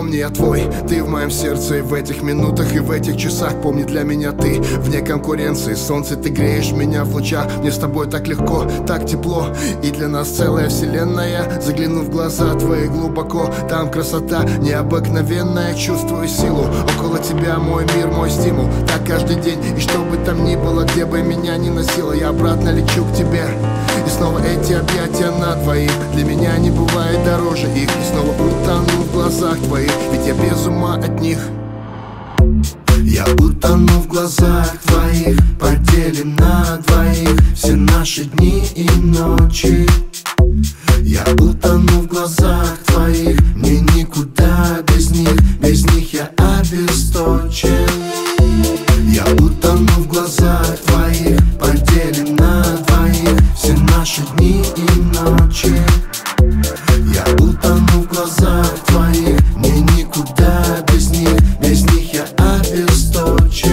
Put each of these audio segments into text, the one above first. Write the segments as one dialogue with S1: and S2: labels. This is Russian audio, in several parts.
S1: Помни, я твой, ты в моем сердце. И в этих минутах, и в этих часах помни, для меня ты вне конкуренции. Солнце, ты греешь меня в лучах. Мне с тобой так легко, так тепло. И для нас целая вселенная. Загляну в глаза твои глубоко. Там красота необыкновенная. Чувствую силу, около тебя мой мир, мой стимул. Так каждый день, и что бы там ни было, где бы меня ни носило, я обратно лечу к тебе. И снова эти объятия на двоих. Для меня не бывает дороже их. И снова утону в глазах твоих, ведь я без ума от них. Я утону в глазах твоих, поделим на двоих все наши дни и ночи. Я утону в глазах твоих, мне никуда без них я обесточен. Я утону в глазах твоих, поделим на двоих все наши дни и ночи. Я утону в глазах твоих, мне никуда без них я обесточен.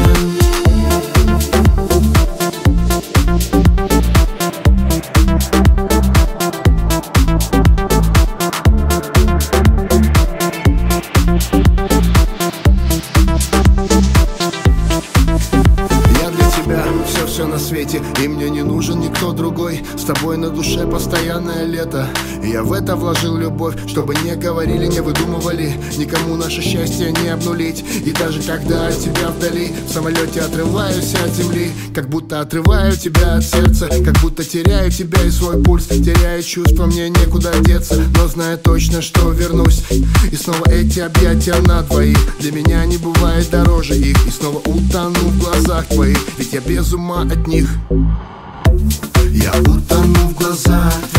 S1: Все на свете, и мне не нужен никто другой. С тобой на душе постоянное лето, и я в это вложил любовь. Чтобы не говорили, не выдумывали, никому наше счастье не обнулить. И даже когда от тебя вдали, в самолете отрываюсь от земли, как будто отрываю тебя от сердца, как будто теряю тебя и свой пульс. Теряю чувства, мне некуда деться, но знаю точно, что вернусь. И снова эти объятия на двоих, для меня не бывает дороже их. И снова утону в глазах твоих, ведь я без ума от них. Я утону в глазах